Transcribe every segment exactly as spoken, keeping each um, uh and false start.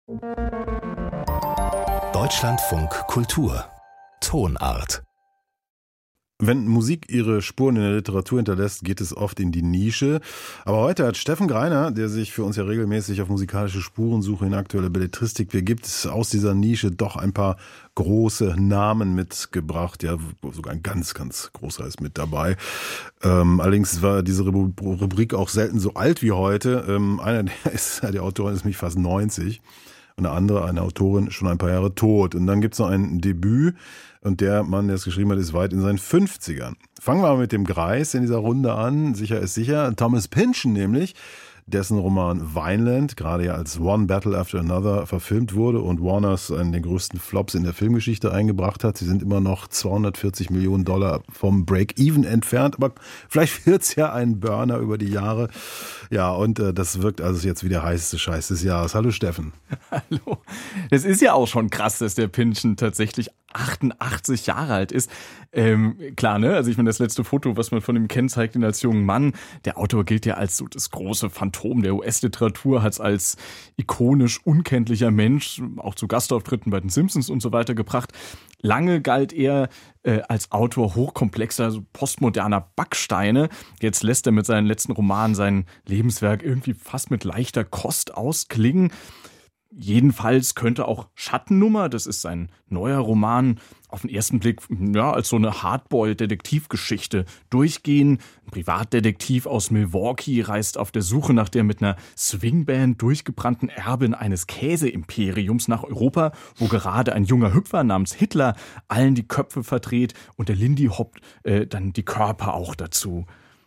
Deutschlandfunk Kultur Tonart. Wenn Musik ihre Spuren in der Literatur hinterlässt, geht es oft in die Nische. Aber heute hat Steffen Greiner, der sich für uns ja regelmäßig auf musikalische Spurensuche in aktuelle Belletristik begibt, aus dieser Nische doch ein paar große Namen mitgebracht. Ja, sogar ein ganz, ganz großer ist mit dabei. Ähm, allerdings war diese Rubrik auch selten so alt wie heute. Ähm, einer der, ist, der Autorin ist nämlich fast neunzig. Und eine andere, eine Autorin, schon ein paar Jahre tot. Und dann gibt es noch ein Debüt. Und der Mann, der es geschrieben hat, ist weit in seinen fünfzigern. Fangen wir mal mit dem Greis in dieser Runde an. Sicher ist sicher. Thomas Pynchon nämlich, dessen Roman Vineland gerade ja als One Battle After Another verfilmt wurde und Warners einen der größten Flops in der Filmgeschichte eingebracht hat. Sie sind immer noch zweihundertvierzig Millionen Dollar vom Break-Even entfernt, aber vielleicht wird's ja ein Burner über die Jahre. Ja, und äh, das wirkt also jetzt wie der heißeste Scheiß des Jahres. Hallo Steffen. Hallo. Das ist ja auch schon krass, dass der Pynchon tatsächlich achtundachtzig Jahre alt ist. Ähm, klar, ne? Also ich meine, das letzte Foto, was man von ihm kennt, zeigt ihn als jungen Mann. Der Autor gilt ja als so das große Phantom der U S-Literatur, hat es als ikonisch unkenntlicher Mensch auch zu Gastauftritten bei den Simpsons und so weiter gebracht. Lange galt er äh, als Autor hochkomplexer, also postmoderner Backsteine. Jetzt lässt er mit seinen letzten Romanen sein Lebenswerk irgendwie fast mit leichter Kost ausklingen. Jedenfalls könnte auch Schattennummer, das ist sein neuer Roman, auf den ersten Blick ja, als so eine Hardboiled-Detektivgeschichte durchgehen. Ein Privatdetektiv aus Milwaukee reist auf der Suche nach der mit einer Swingband durchgebrannten Erbin eines Käseimperiums nach Europa, wo gerade ein junger Hüpfer namens Hitler allen die Köpfe verdreht und der Lindy Hop äh, dann die Körper auch dazu.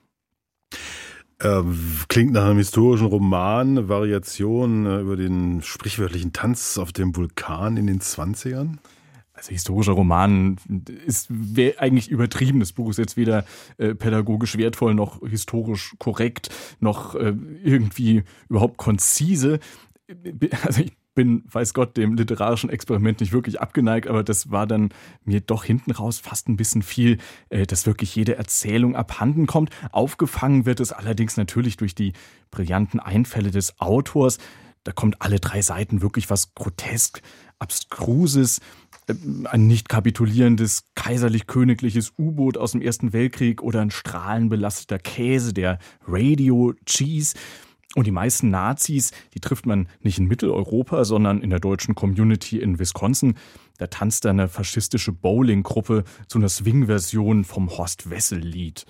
Klingt nach einem historischen Roman, Variation über den sprichwörtlichen Tanz auf dem Vulkan in den zwanzigern? Also historischer Roman ist eigentlich übertrieben. Das Buch ist jetzt weder äh, pädagogisch wertvoll, noch historisch korrekt, noch äh, irgendwie überhaupt konzise. Also ich bin, weiß Gott, dem literarischen Experiment nicht wirklich abgeneigt, aber das war dann mir doch hinten raus fast ein bisschen viel, äh, dass wirklich jede Erzählung abhanden kommt. Aufgefangen wird es allerdings natürlich durch die brillanten Einfälle des Autors. Da kommt alle drei Seiten wirklich was grotesk, abstruses, äh, ein nicht kapitulierendes kaiserlich-königliches U-Boot aus dem Ersten Weltkrieg oder ein strahlenbelasteter Käse, der Radio Cheese. Und die meisten Nazis, die trifft man nicht in Mitteleuropa, sondern in der deutschen Community in Wisconsin. Da tanzt da eine faschistische Bowling-Gruppe zu einer Swing-Version vom Horst-Wessel-Lied.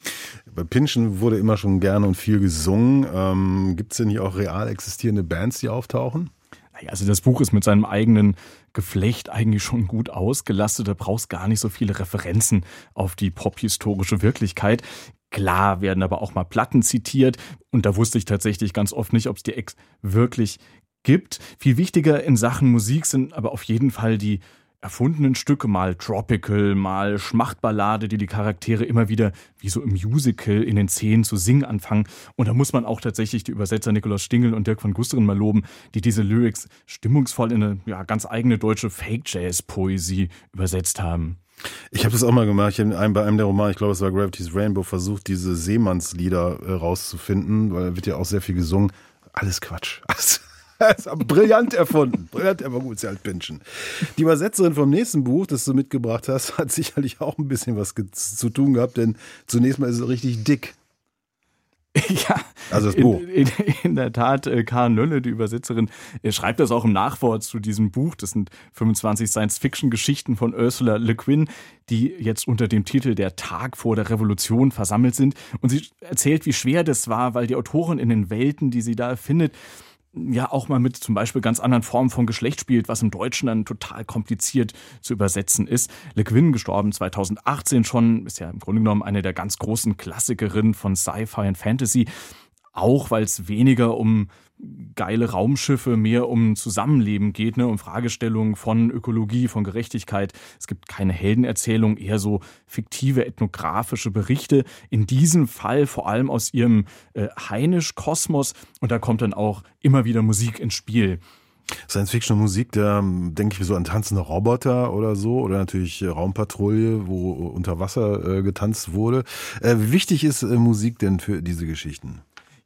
Bei Pynchon wurde immer schon gerne und viel gesungen. Ähm, gibt es denn hier auch real existierende Bands, die auftauchen? Naja, also das Buch ist mit seinem eigenen Geflecht eigentlich schon gut ausgelastet. Da brauchst gar nicht so viele Referenzen auf die pophistorische Wirklichkeit. Klar werden aber auch mal Platten zitiert und da wusste ich tatsächlich ganz oft nicht, ob es die Ex wirklich gibt. Viel wichtiger in Sachen Musik sind aber auf jeden Fall die erfundenen Stücke, mal Tropical, mal Schmachtballade, die die Charaktere immer wieder wie so im Musical in den Szenen zu singen anfangen. Und da muss man auch tatsächlich die Übersetzer Nikolaus Stingel und Dirk van Gusteren mal loben, die diese Lyrics stimmungsvoll in eine ja, ganz eigene deutsche Fake-Jazz-Poesie übersetzt haben. Ich habe das auch mal gemacht. Ich habe bei einem der Romane, ich glaube es war Gravity's Rainbow, versucht, diese Seemannslieder äh, rauszufinden, weil da wird ja auch sehr viel gesungen. Alles Quatsch. Das ist aber brillant erfunden. Brillant, aber gut, ist ja halt Pynchon. Die Übersetzerin vom nächsten Buch, das du mitgebracht hast, hat sicherlich auch ein bisschen was ge- zu tun gehabt, denn zunächst mal ist es richtig dick. Ja, also das Buch. In, in, in der Tat, äh, Karen Nölle, die Übersetzerin, schreibt das auch im Nachwort zu diesem Buch. Das sind fünfundzwanzig Science-Fiction-Geschichten von Ursula Le Guin, die jetzt unter dem Titel Der Tag vor der Revolution versammelt sind. Und sie erzählt, wie schwer das war, weil die Autorin in den Welten, die sie da erfindet, ja auch mal mit zum Beispiel ganz anderen Formen von Geschlecht spielt, was im Deutschen dann total kompliziert zu übersetzen ist. Le Guin, gestorben zweitausendachtzehn schon, ist ja im Grunde genommen eine der ganz großen Klassikerinnen von Sci-Fi und Fantasy. Auch weil es weniger um geile Raumschiffe, mehr um Zusammenleben geht, ne, um Fragestellungen von Ökologie, von Gerechtigkeit. Es gibt keine Heldenerzählung, eher so fiktive ethnografische Berichte. In diesem Fall vor allem aus ihrem äh, Heinisch-Kosmos. Und da kommt dann auch immer wieder Musik ins Spiel. Science-Fiction-Musik, da denke ich so an tanzende Roboter oder so, oder natürlich Raumpatrouille, wo unter Wasser äh, getanzt wurde. Äh, wie wichtig ist äh, Musik denn für diese Geschichten?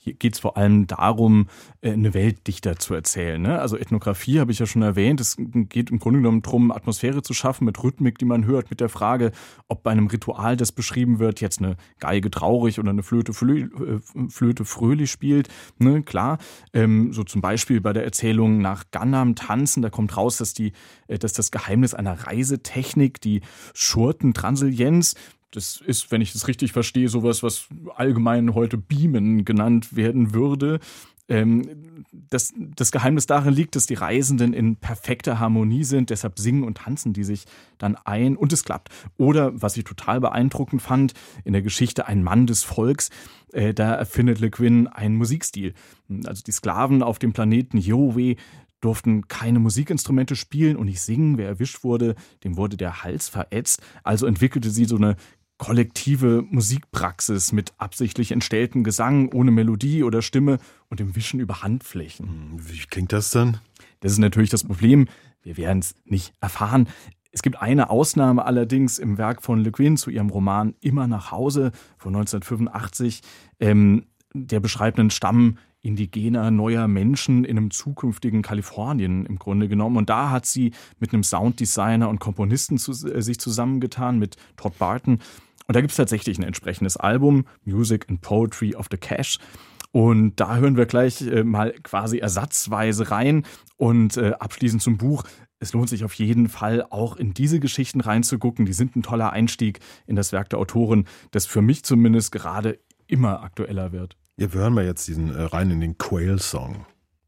hier geht es vor allem darum, eine Welt dichter zu erzählen. Ne? Also Ethnographie habe ich ja schon erwähnt. Es geht im Grunde genommen darum, Atmosphäre zu schaffen mit Rhythmik, die man hört, mit der Frage, ob bei einem Ritual, das beschrieben wird, jetzt eine Geige traurig oder eine Flöte, Flö- Flöte fröhlich spielt. Ne? Klar, ähm, so zum Beispiel bei der Erzählung nach Gangnam tanzen, da kommt raus, dass, die, dass das Geheimnis einer Reisetechnik, die Schurtentransillenz, das ist, wenn ich das richtig verstehe, sowas, was allgemein heute Beamen genannt werden würde. Ähm, das, das Geheimnis darin liegt, dass die Reisenden in perfekter Harmonie sind, deshalb singen und tanzen die sich dann ein und es klappt. Oder, was ich total beeindruckend fand, in der Geschichte Ein Mann des Volks, äh, da erfindet Le Guin einen Musikstil. Also die Sklaven auf dem Planeten Yowe durften keine Musikinstrumente spielen und nicht singen. Wer erwischt wurde, dem wurde der Hals verätzt. Also entwickelte sie so eine kollektive Musikpraxis mit absichtlich entstelltem Gesang ohne Melodie oder Stimme und dem Wischen über Handflächen. Wie klingt das dann? Das ist natürlich das Problem. Wir werden es nicht erfahren. Es gibt eine Ausnahme allerdings im Werk von Le Guin zu ihrem Roman Immer nach Hause von neunzehnhundertfünfundachtzig. Ähm, der beschreibt einen Stamm indigener, neuer Menschen in einem zukünftigen Kalifornien im Grunde genommen. Und da hat sie mit einem Sounddesigner und Komponisten zu, äh, sich zusammengetan, mit Todd Barton. Und da gibt es tatsächlich ein entsprechendes Album, Music and Poetry of the Cache. Und da hören wir gleich äh, mal quasi ersatzweise rein. Und äh, abschließend zum Buch. Es lohnt sich auf jeden Fall auch in diese Geschichten reinzugucken. Die sind ein toller Einstieg in das Werk der Autorin, das für mich zumindest gerade immer aktueller wird. Ja, wir hören mal jetzt diesen äh, rein in den Quail-Song.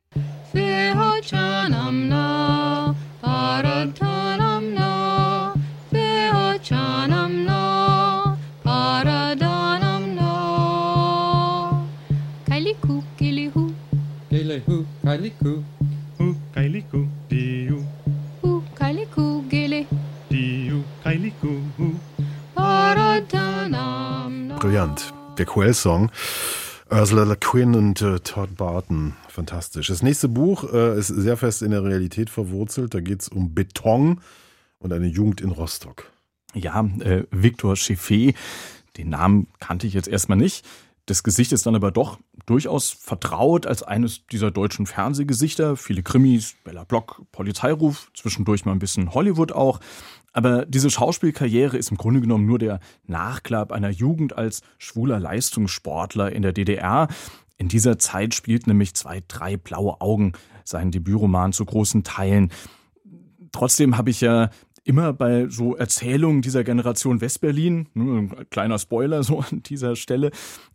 Kailiku, kilihu. Kilihu, kailiku. Hu, kailiku, diu. Hu, kailiku, gele. Diu, kailiku, hu. Brillant. Der Quail-Song. Ursula Le Guin und äh, Todd Barton. Fantastisch. Das nächste Buch äh, ist sehr fest in der Realität verwurzelt. Da geht es um Beton und eine Jugend in Rostock. Ja, äh, Victor Scheffé, den Namen kannte ich jetzt erstmal nicht. Das Gesicht ist dann aber doch durchaus vertraut als eines dieser deutschen Fernsehgesichter. Viele Krimis, Bella Block, Polizeiruf, zwischendurch mal ein bisschen Hollywood auch. Aber diese Schauspielkarriere ist im Grunde genommen nur der Nachklapp einer Jugend als schwuler Leistungssportler in der D D R. In dieser Zeit spielt nämlich Zwei, drei blaue Augen seinen Debütroman zu großen Teilen. Trotzdem habe ich ja immer bei so Erzählungen dieser Generation Westberlin, ein kleiner Spoiler so an dieser Stelle,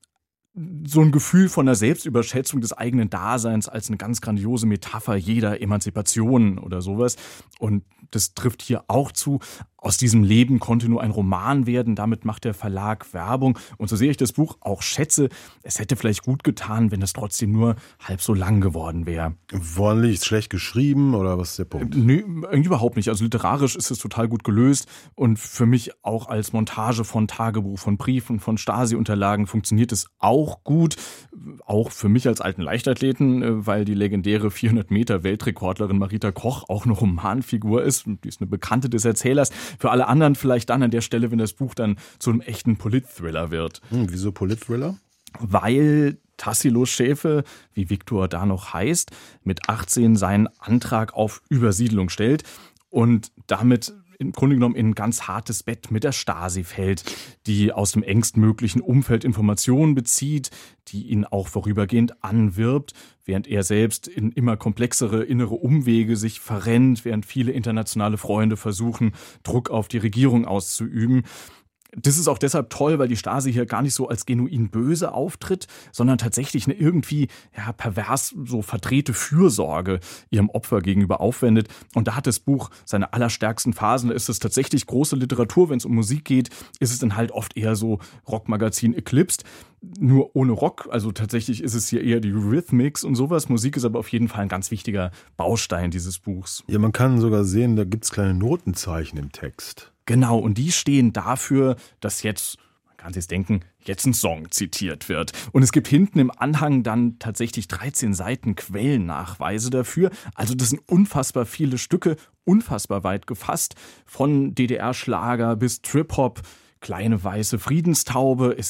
so ein Gefühl von der Selbstüberschätzung des eigenen Daseins als eine ganz grandiose Metapher jeder Emanzipation oder sowas. Und das trifft hier auch zu. Aus diesem Leben konnte nur ein Roman werden, damit macht der Verlag Werbung. Und so sehe ich das Buch auch schätze. Es hätte vielleicht gut getan, wenn es trotzdem nur halb so lang geworden wäre. Woran liegt's? Schlecht geschrieben oder was ist der Punkt? Nö, irgendwie überhaupt nicht. Also literarisch ist es total gut gelöst und für mich auch als Montage von Tagebuch, von Briefen, von Stasi-Unterlagen funktioniert es auch gut. Auch für mich als alten Leichtathleten, weil die legendäre vierhundert Meter Weltrekordlerin Marita Koch auch eine Romanfigur ist. Die ist eine Bekannte des Erzählers. Für alle anderen vielleicht dann an der Stelle, wenn das Buch dann zu einem echten Polit-Thriller wird. Hm, wieso Polit-Thriller? Weil Tassilo Schäfe, wie Viktor da noch heißt, mit achtzehn seinen Antrag auf Übersiedlung stellt und damit im Grunde genommen in ein ganz hartes Bett mit der Stasi fällt, die aus dem engstmöglichen Umfeld Informationen bezieht, die ihn auch vorübergehend anwirbt, während er selbst in immer komplexere innere Umwege sich verrennt, während viele internationale Freunde versuchen, Druck auf die Regierung auszuüben. Das ist auch deshalb toll, weil die Stasi hier gar nicht so als genuin böse auftritt, sondern tatsächlich eine irgendwie ja, pervers so verdrehte Fürsorge ihrem Opfer gegenüber aufwendet. Und da hat das Buch seine allerstärksten Phasen. Da ist es tatsächlich große Literatur. Wenn es um Musik geht, ist es dann halt oft eher so Rockmagazin Eclipsed. Nur ohne Rock, also tatsächlich ist es hier eher die Rhythmics und sowas. Musik ist aber auf jeden Fall ein ganz wichtiger Baustein dieses Buchs. Ja, man kann sogar sehen, da gibt es kleine Notenzeichen im Text. Genau, und die stehen dafür, dass jetzt, man kann sich denken, jetzt ein Song zitiert wird. Und es gibt hinten im Anhang dann tatsächlich dreizehn Seiten Quellennachweise dafür. Also das sind unfassbar viele Stücke, unfassbar weit gefasst. Von D D R-Schlager bis Trip-Hop, Kleine weiße Friedenstaube ist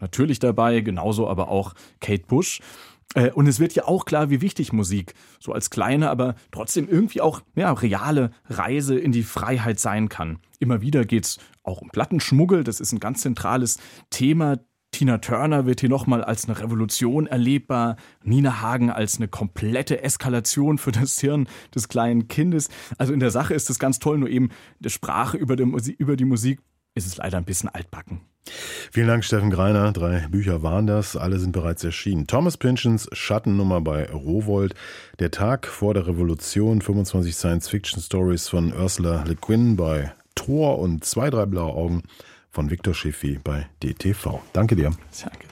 natürlich dabei, genauso aber auch Kate Bush. Und es wird ja auch klar, wie wichtig Musik so als kleine, aber trotzdem irgendwie auch ja, reale Reise in die Freiheit sein kann. Immer wieder geht's auch um Plattenschmuggel, das ist ein ganz zentrales Thema. Tina Turner wird hier nochmal als eine Revolution erlebbar, Nina Hagen als eine komplette Eskalation für das Hirn des kleinen Kindes. Also in der Sache ist das ganz toll, nur eben der Sprache über die Musik, über die Musik ist es leider ein bisschen altbacken. Vielen Dank, Steffen Greiner. Drei Bücher waren das. Alle sind bereits erschienen. Thomas Pynchons Schattennummer bei Rowohlt. Der Tag vor der Revolution. fünfundzwanzig Science-Fiction-Stories von Ursula Le Guin bei Tor und zwei, drei blaue Augen von Viktor Schiffi bei D T V. Danke dir. Danke.